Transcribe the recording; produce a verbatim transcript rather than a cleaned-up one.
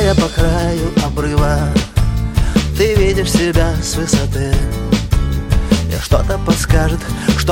Стоя по краю обрыва, ты видишь себя с высоты, и что-то подскажет, что